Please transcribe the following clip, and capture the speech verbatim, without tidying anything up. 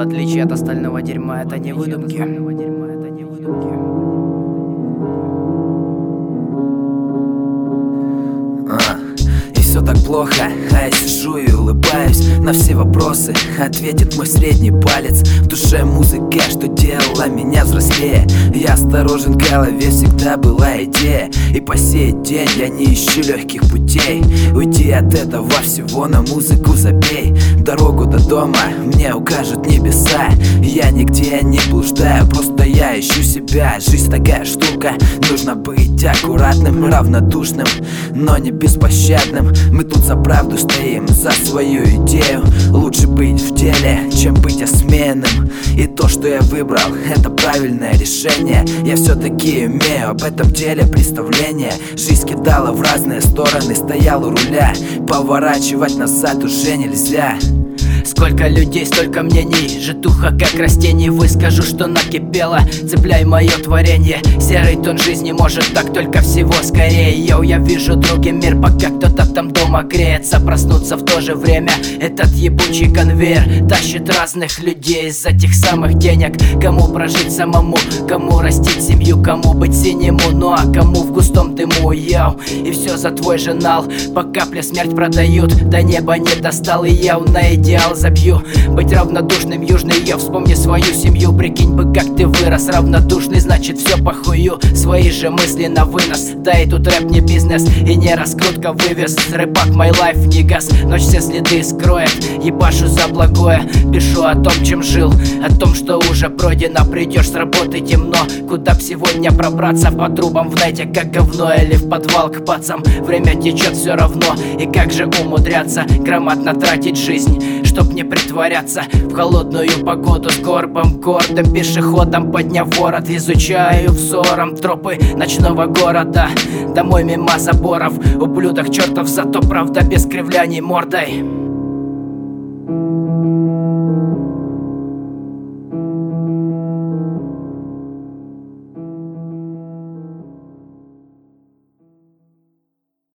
отличие от остального дерьма, это не выдумки. Все так плохо, а я сижу и улыбаюсь. На все вопросы ответит мой средний палец. В душе музыка, что делала меня взрослее. Я осторожен, в голове всегда была идея. И по сей день я не ищу легких путей. Уйди от этого всего, на музыку забей. Дорогу до дома мне укажут небеса. Я нигде не блуждаю, просто я ищу себя. Жизнь такая штука, нужно быть аккуратным, равнодушным, но не беспощадным. Мы тут за правду стоим, за свою идею. Лучше быть в деле, чем быть осмеянным. И то, что я выбрал, это правильное решение. Я все-таки имею об этом деле представление. Жизнь кидала в разные стороны, стоял у руля. Поворачивать назад уже нельзя. Сколько людей, столько мнений, житуха как растений. Выскажу, что накипело, цепляй мое творение. Серый тон жизни может так только всего скорее. Йоу, я вижу другой мир, пока кто-то там дома греется. Проснуться в то же время этот ебучий конвейер тащит разных людей из-за тех самых денег. Кому прожить самому, кому растить семью, кому быть синему, ну а кому в густом дыму. Йоу, и все за твой журнал, по капле смерть продают. До неба не достал, и я на идеал забью. Быть равнодушным, южный, я вспомни свою семью. Прикинь бы, как ты вырос равнодушный, значит все похую. Свои же мысли на вынос, да и тут рэп не бизнес и не раскрутка вывез. Рыбак, my life не газ, ночь все следы скроет. Ебашу за благое, пишу о том, чем жил, о том, что уже пройдено. Придешь с работы темно, куда б сегодня пробраться? По трубам в найте как говно или в подвал к пацам. Время течет все равно, и как же умудряться грамотно тратить жизнь, чтоб не притворяться в холодную погоду с горбом, гордым пешеходом. Подняв ворот, изучаю взором тропы ночного города. Домой мимо заборов, ублюдок чертов, зато правда без кривляний мордой.